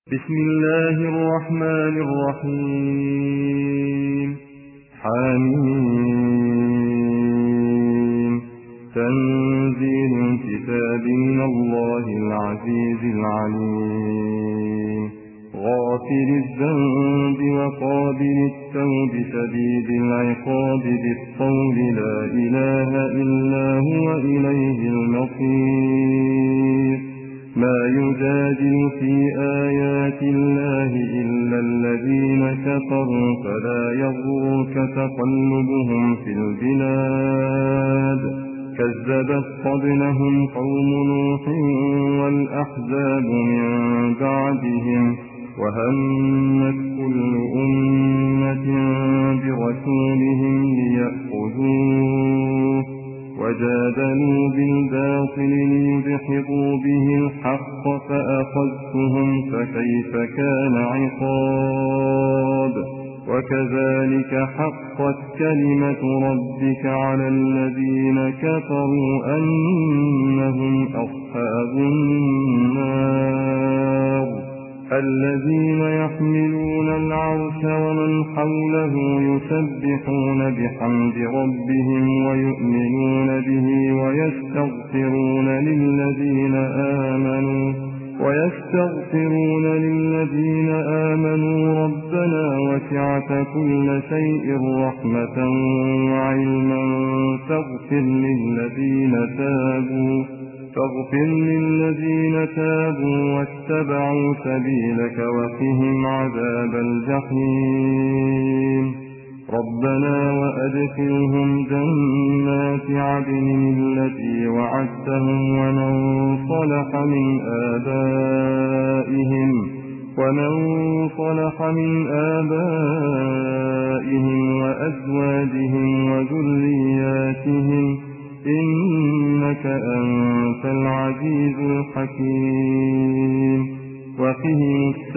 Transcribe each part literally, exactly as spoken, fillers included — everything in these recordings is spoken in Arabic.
بسم الله الرحمن الرحيم. حميم. تنزيل الكتاب من الله العزيز العليم. غافر الذنب وقابل التوب شديد العقاب بالقول لا إله إلا هو إليه المصير. ما يجادل في آيات الله إلا الذين كفروا فلا يغرك تقلبهم في البلاد. كذبت قبلهم قوم نوح والأحزاب من بعدهم وهمت كل أمة برسولهم ليأخذوه وجادلوا بالباطل ليدحضوا به الحق فأخذتهم فكيف كان عقاب. وكذلك حقت كلمة ربك على الذين كفروا أنهم أصحاب النار. الذين يحملون العرش ومن حوله يسبحون بحمد ربهم ويؤمنون به ويستغفرون للذين آمنوا ويستغفرون للذين آمنوا ربنا وسعت كل شيء رحمة وعلما فاغفر للذين تابوا فاغفر للذين تابوا واتبعوا سبيلك وقهم عذاب الجحيم. ربنا وأدخلهم جنات عدن التي وعدتهم ومن صلح من آبائهم ومن صلح من آبائهم وأزواجهم وذرياتهم إنك أنت العزيز الحكيم. وقهم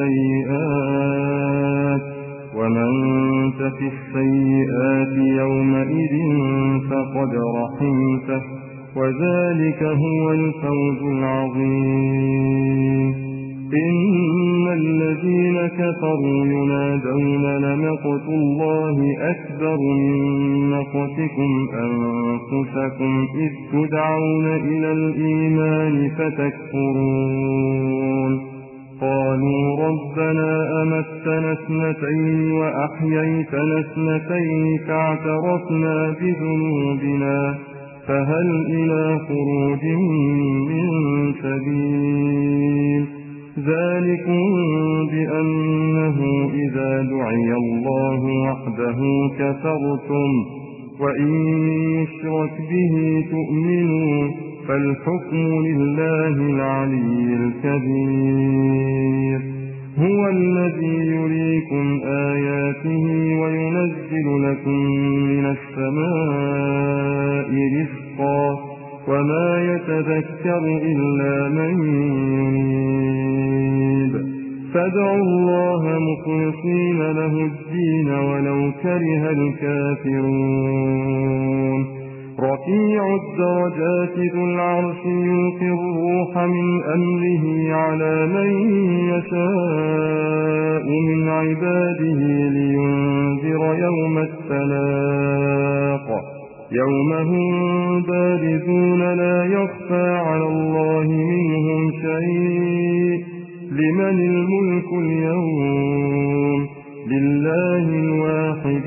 السيئات ومن تق السيئات يومئذ فقد رحمته وذلك هو الفوز العظيم. إن الذين كفروا ينادون لمقت الله أكبر من مقتكم أنفسكم إذ تدعون إلى الإيمان فتكفرون. قالوا ربنا أمتنا اثنتين وأحييتنا اثنتين فاعترفنا بذنوبنا فهل إلى خروج من سبيل. ذلكم بأنه إذا دعي الله وحده كفرتم وإن يشرك به تؤمنوا فالحكم لله العلي الكبير. هو الذي يريكم آياته وينزل لكم من السماء رزقا وما يتذكر إلا من ينيب. فادعوا الله مخلصين له الدين ولو كره الكافرون. رفيع الدرجات ذو العرش يلقي الروح من أمره على من يشاء من عباده لينذر يوم التلاق يوم هم بارزون لا يخفى على الله منهم شيء. لمن الملك اليوم؟ لله الواحد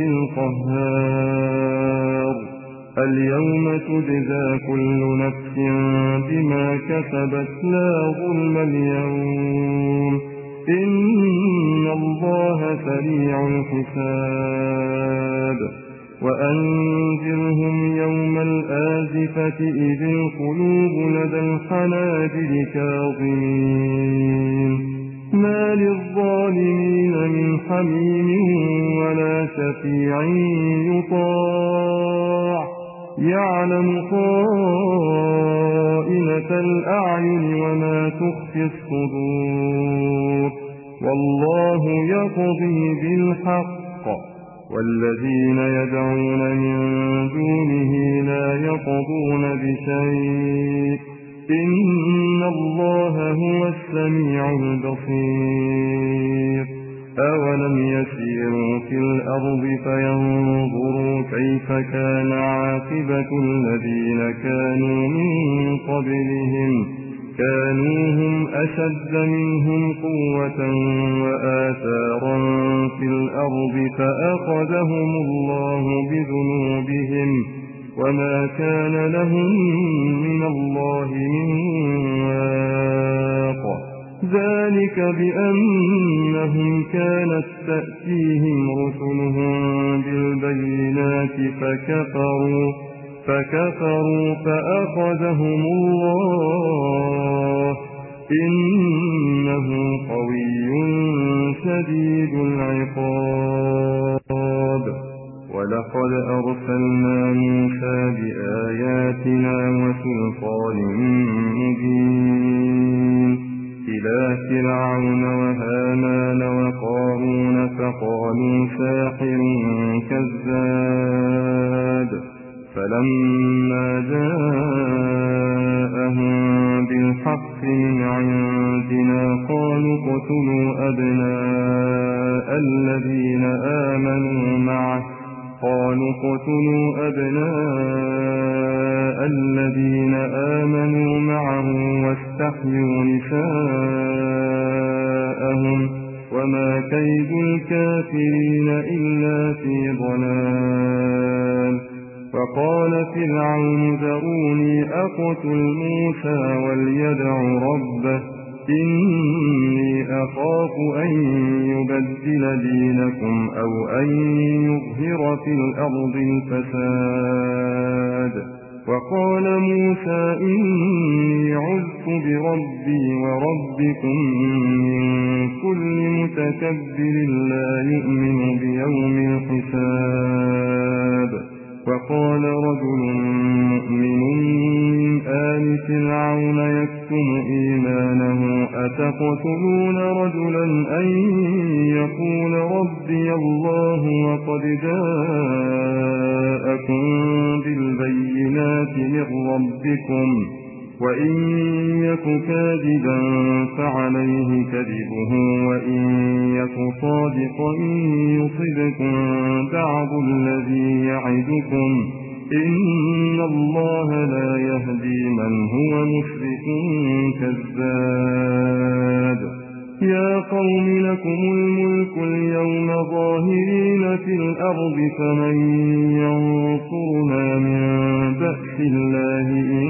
القهار. اليوم تجزى كل نفس بما كسبت لا ظلم اليوم إن الله سريع الحساب. وأنذرهم يوم الآزفة إذ القلوب لدى الحناجر كاظمين ما للظالمين من حميم ولا شفيع يطاع يعلم خائنة الأعين وما تخفي الصدور. والله يقضي بالحق والذين يدعون من دونه لا يقضون بشيء إن الله هو السميع البصير أولم يسيروا في الأرض فينظروا كيف كان عاقبة الذين كانوا من قبلهم كانوا هم أشد منهم قوة وآثارا في الأرض فأخذهم الله بذنوبهم وما كان لهم من الله من واق ذلك بأنهم كانت تأتيهم رسلهم بالبينات فكفروا فكفروا فأخذهم الله إنه قوي شديد العقاب ولقد أرسلنا موسى بآياتنا وسلطان مبين إلى فرعون وهامان وقارون فقالوا ساحر كذاب فلما جاءهم بالحق من عندنا قالوا اقتلوا أبناء الذين آمنوا معه قالوا اقتلوا أبناء الذين آمنوا معه واستحيوا نساءهم وما كيد الكافرين إلا في ضلال وقال فرعون ذروني أقتل موسى وليدع ربه إني أخاف أن يبدل دينكم أو أن يظهر في الأرض الفساد وقال موسى إني عذت بربي وربكم من كل متكبر لا يؤمن بيوم الحساب وقال رجل مؤمن من آل فرعون يكتم إيمانه أتقتلون رجلا أن يقول ربي الله وقد جاءكم بالبينات من ربكم وإن يك كاذبا فعليه كذبه وإن يك صادقا يصبكم بعض الذي يعدكم إن الله لا يهدي من هو مسرف كذاب يا قوم لكم الملك اليوم ظاهرين في الأرض فمن ينصرنا من بأس الله إن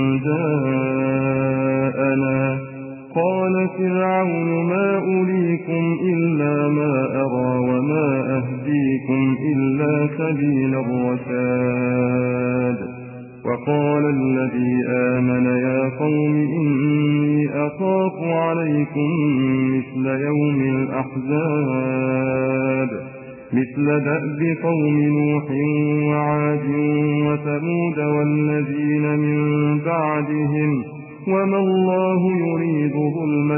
جاءنا قال فرعون ما أريكم إلا ما أرى وما أهديكم إلا سبيل الرشاد وقال الذي آمن يا قوم إني أخاف عليكم مثل يوم الأحزاب مثل دأب قوم نوح وعاد وثمود والذين من بعدهم وما الله يريد ظلما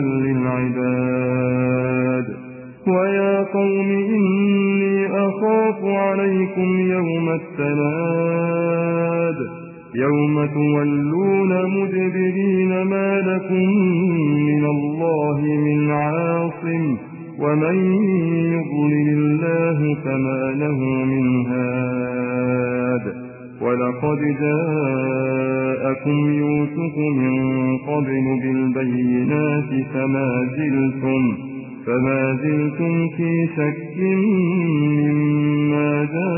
للعباد ويا قوم إني أخاف عليكم يوم التناد يوم تولون مدبرين ما لكم من الله من عاصم ومن يضلل الله فما له من هاد ولقد جاءكم يوسف من قبل بالبينات فما زلتم فما زلتم في شك مما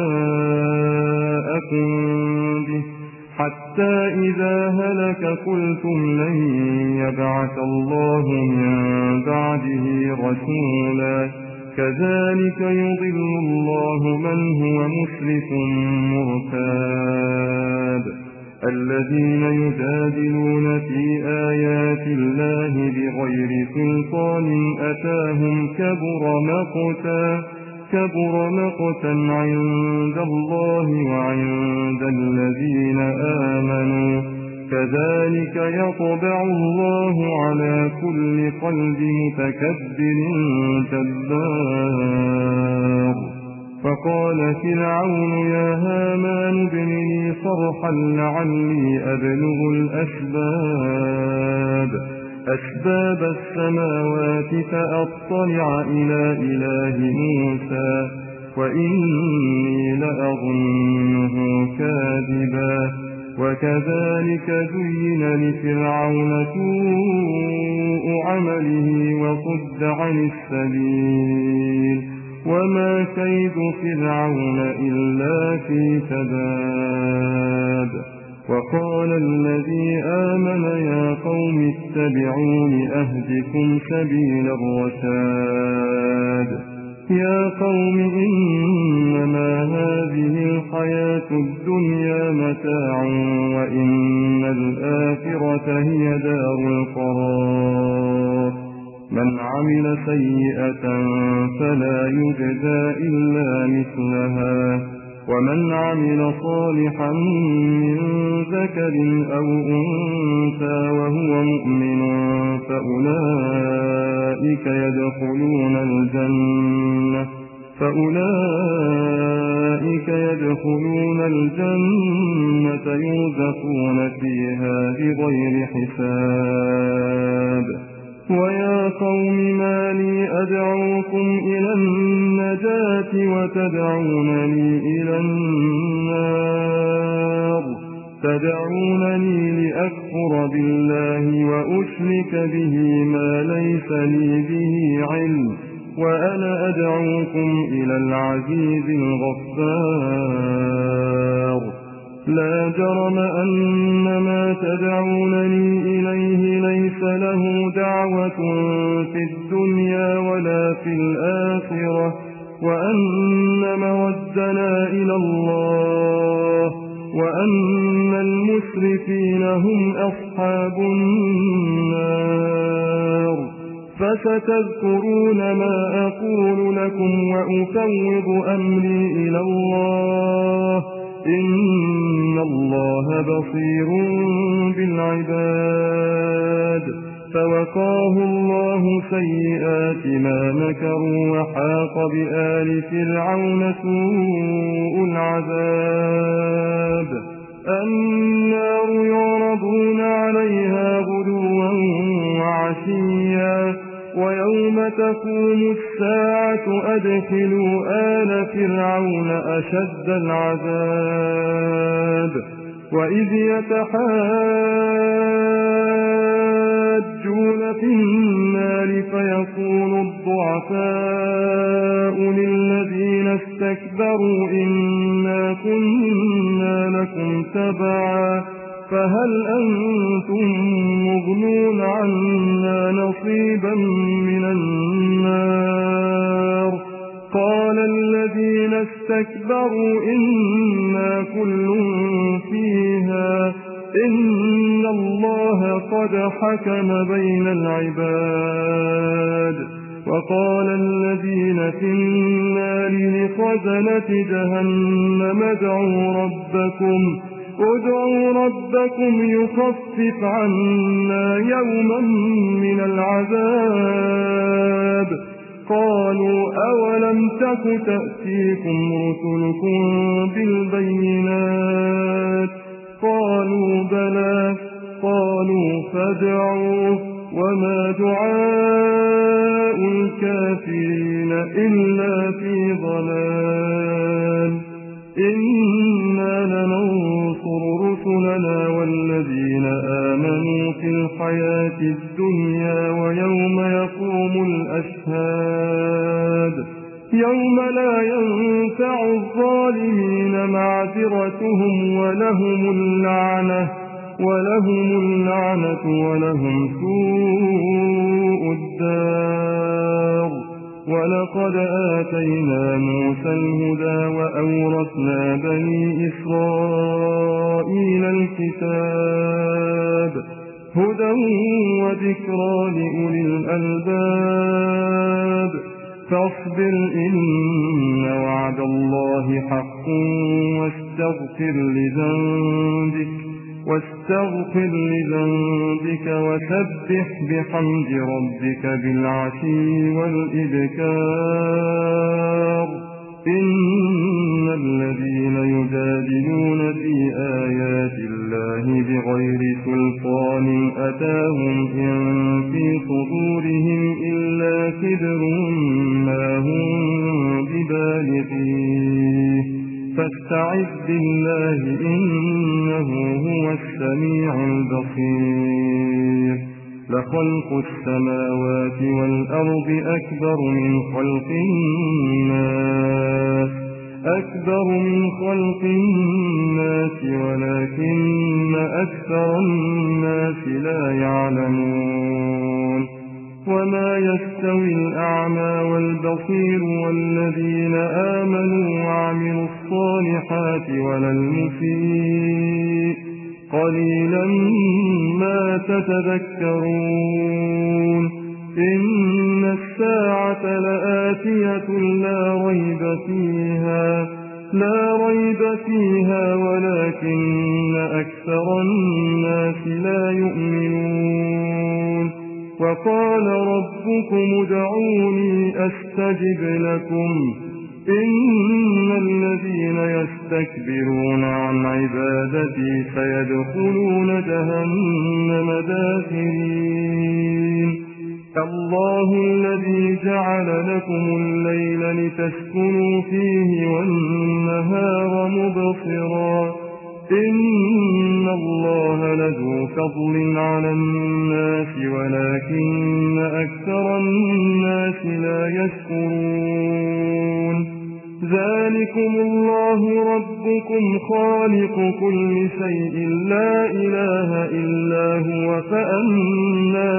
جاءكم به حتى إذا هلك قلتم لن يبعث الله من بعده رسولا كذلك يضل الله من هو مسرف مرتاب الذين يجادلون في آيات الله بغير سلطان أتاهم كبر مقتا كبر مقتا عند الله وعند الذين آمنوا كذلك يطبع الله على كل قلب متكبر جبار فقال فرعون يا هامان ابن لي صرحا لعلي أبلغ الأسباب أسباب السماوات فأطلع إلى إله موسى وإني لأظنه كاذبا وكذلك زين لفرعون سوء عمله وصد عن السبيل وما كيد فرعون إلا في تباب وقال الذي آمن يا قوم اتبعون أهدكم سبيل الرشاد يا قوم إنما هذه الحياة الدنيا متاع وإن الآخرة هي دار القرار من عمل سيئة فلا يجزى إلا مثلها ومن عمل صالحا من ذكر أو أنثى وهو مؤمن فأولئك يدخلون الجنة فأولئك يدخلون الجنة يرزقون فيها بغير حساب ويا قوم ما لي أدعوكم إلى النجاة وتدعونني إلى النار تدعونني لأكفر بالله وأشرك به ما ليس لي به علم وأنا أدعوكم إلى العزيز الغفار لا جرم أن ما تدعونني إليه ليس له دعوة في الدنيا ولا في الآخرة وأن مردنا إلى الله وأن المسرفين هم أصحاب النار فستذكرون ما أقول لكم وأفوض أمري إلى الله إن الله بصير بالعباد فوقاه الله سيئات ما مكروا وحاق بآل فرعون سوء العذاب النار يعرضون عليها غدوا وعشيا ويوم تقوم الساعة أدخلوا آل فرعون أشد العذاب وإذ يتحاجون في النار فيقول الضعفاء للذين استكبروا إنا كنا لكم تبعا فهل أنتم مغنون عنا نصيبا من النار قال الذين استكبروا إنا كل فيها إن الله قد حكم بين العباد وقال الذين في النار لخزنة جهنم ادعوا ربكم ادعوا ربكم يخفف عنا يوما من العذاب قالوا أولم تك تأتيكم رسلكم بالبينات قالوا بلى قالوا فادعوا وما دعاء الكافرين إلا في ضلال إنا لننصر رسلنا والذين آمنوا في الحياة الدنيا ويوم يقوم الأشهاد يوم لا ينفع الظالمين معذرتهم ولهم اللعنة ولهم اللعنة ولهم سوء الدار ولقد آتينا موسى الهدى وأورثنا بني إسرائيل الكتاب هدى وذكرى لأولي الألباب فاصبر إن وعد الله حق واستغفر لذنبك واستغفر لذنبك وسبح بحمد ربك بالعشي والإبكار إن الذين يجادلون في آيات الله بغير سلطان أتاهم إن في صدورهم إلا كبر ما هم ببالغيه فاستعذ بالله إنه هو السميع البصير لخلق السماوات والأرض أكبر من خلق الناس أكبر من خلق الناس ولكن أكثر الناس لا يعلمون وما يستوي الأعمى والبصير والذين آمنوا وعملوا الصالحات ولا المسيء قليلا ما تتذكرون إن الساعة لآتية لا ريب فيها لا ريب فيها ولكن أكثر الناس لا يؤمنون وقال ربكم ادعوني أستجب لكم إن الذين يستكبرون عن عبادتي سيدخلون جهنم داخرين الله الذي جعل لكم الليل لتسكنوا فيه والنهار مبصرا إن الله لذو فضل على الناس ولكن أكثر الناس لا يشكرون ذلكم الله ربكم خالق كل شيء لا إله إلا هو فأنى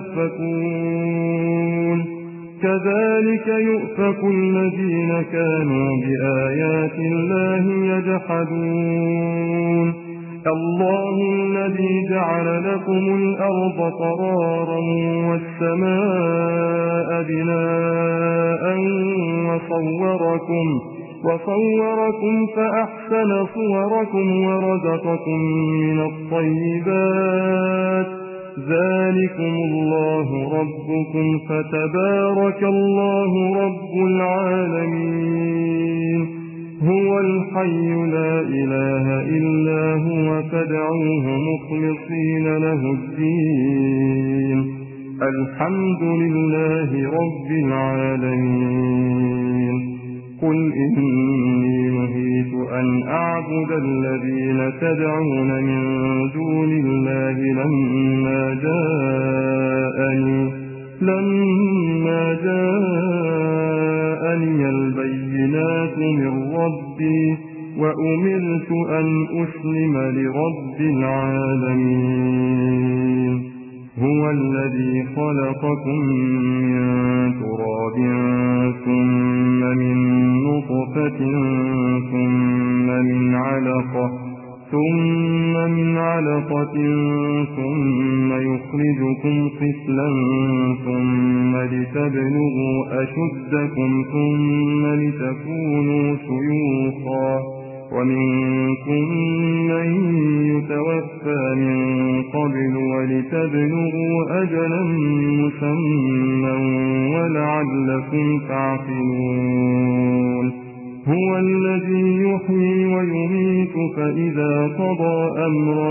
تؤفكون كذلك يؤفك الذين كانوا بآيات الله يجحدون الله الذي جعل لكم الأرض قرارا والسماء بناء وصوركم وصوركم فأحسن صوركم ورزقكم من الطيبات ذلكم الله ربكم فتبارك الله رب العالمين هو الحي لا إله إلا هو فادعوه مخلصين له الدين الحمد لله رب العالمين قل إني نهيت أن أعبد الذين تدعون من دون الله لما جاءني لما جاءني البينات من ربي وأمرت أن أسلم لرب العالمين هو الذي خلقكم من تراب ثم من نطفة ثم من علقة ثم من علقة ثم يخرجكم طفلا ثم لتبلغوا أشدكم ثم لتكونوا شيوخا ومنكم من يتوفى من قبل ولتبلغوا أجلا مسمى ولعلكم تعقلون هو الذي يحيي ويميت فإذا قضى أمرا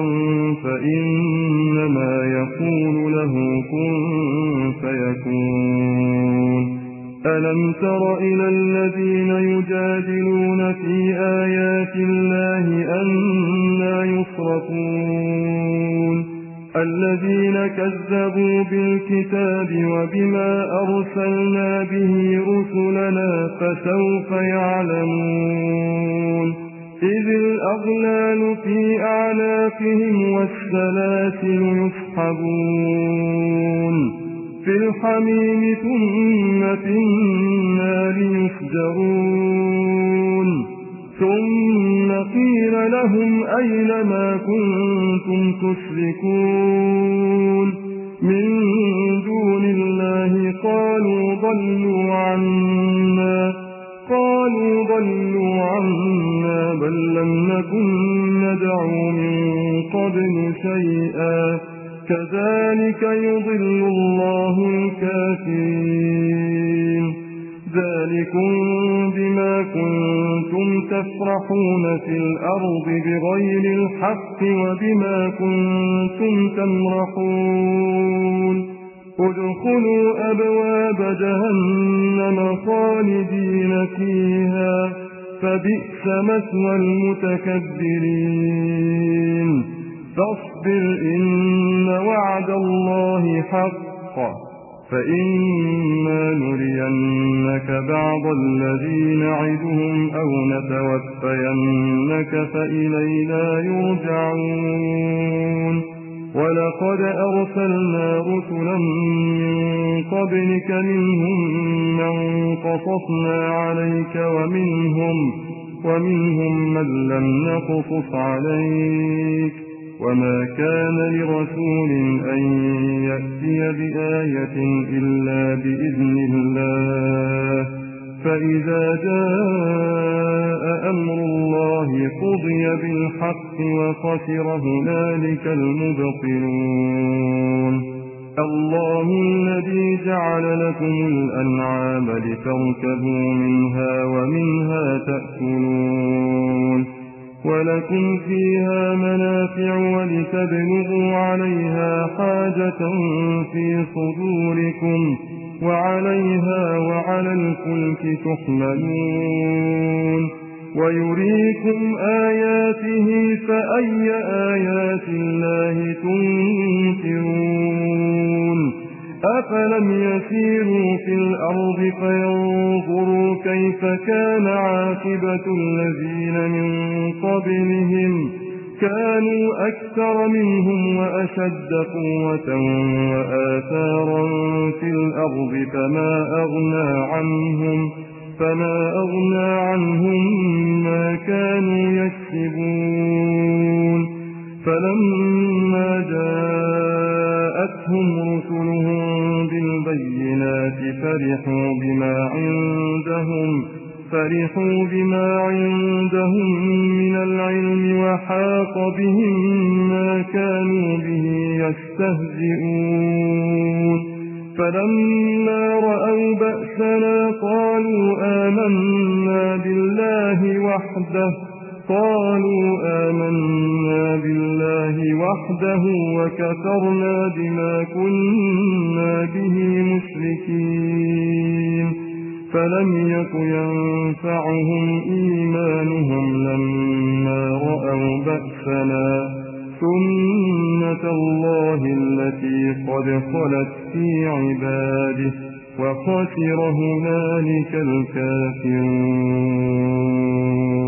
فإنما يقول له كن فيكون ألم تر إلى الذين يجادلون في آيات الله أنى يصرفون الذين كذبوا بالكتاب وبما أرسلنا به رسلنا فسوف يعلمون إذ الأغلال في أعناقهم والسلاسل يسحبون في الحميم ثم في النار يسجرون ثم قيل لهم أين ما كنتم تشركون من دون الله قالوا ضلوا عنا قالوا ضلوا عنا بل لم نكن ندعو من قبل شيئا كذلك يضل الله الكافرين ذلكم بما كنتم تفرحون في الأرض بغير الحق وبما كنتم تمرحون ادخلوا أبواب جهنم خالدين فيها فبئس مثوى المتكبرين فاصبر إن وعد الله حق فإما نرينك بعض الذي نعدهم أو نتوفينك فإلينا يرجعون ولقد أرسلنا رسلا من قبلك منهم من قصصنا عليك ومنهم, ومنهم من لم نقصص عليك وما كان لرسول أن يأتي بآية إلا بإذن الله فإذا جاء أمر الله قضي بالحق وخسر هنالك المبطلون الله الذي جعل لكم الأنعام لتركبوا منها ومنها تأكلون ولكم فيها منافع ولتبلغوا عليها حاجة في صدوركم وعليها وعلى الفلك تحملون ويريكم آياته فأي آيات الله تنكرون أفلم يسيروا في الأرض فينظروا كيف كان عاقبة الذين من قبلهم كانوا أكثر منهم وأشد قوة وآثارا في الأرض فما أغنى عنهم فما أغنى عنهم ما كانوا يكسبون فلما جاءتهم رسلهم بالبينات فرحوا بما عندهم فرحوا بما عندهم من العلم وحاق بهم ما كانوا به يستهزئون فلما رأوا بأسنا قالوا آمنا بالله وحده قالوا آمنا بالله وحده وكفرنا بما كنا به مشركين فلم يك ينفعهم إيمانهم لما رأوا بأسنا سنة الله التي قد خلت في عباده وخسر هنالك الكافرون